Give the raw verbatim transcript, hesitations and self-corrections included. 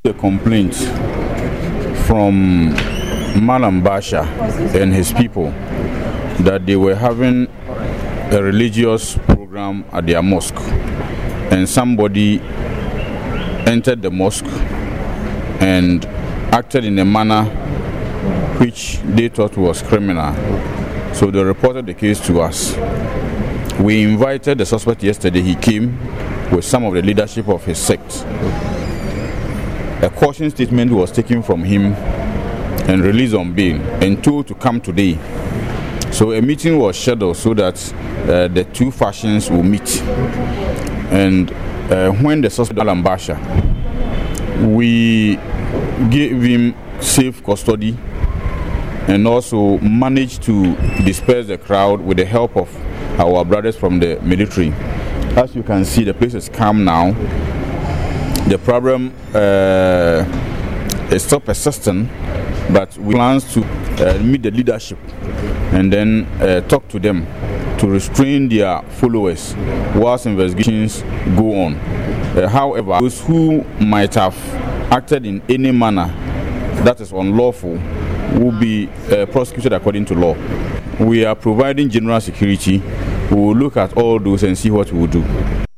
A complaint from Malam Basha and his people that they were having a religious program at their mosque, and somebody entered the mosque and acted in a manner which they thought was criminal. So they reported the case to us. We invited the suspect yesterday. He came with some of the leadership of his sect. A caution statement was taken from him and released on bail and told to come today. So a meeting was scheduled so that uh, the two factions will meet. And uh, when the suspect Malam Basha, we gave him safe custody and also managed to disperse the crowd with the help of our brothers from the military. As you can see, the place is calm now. The problem uh, is still persistent, but we plan to uh, meet the leadership and then uh, talk to them to restrain their followers whilst investigations go on. Uh, however, those who might have acted in any manner that is unlawful will be uh, prosecuted according to law. We are providing general security. We will look at all those and see what we will do.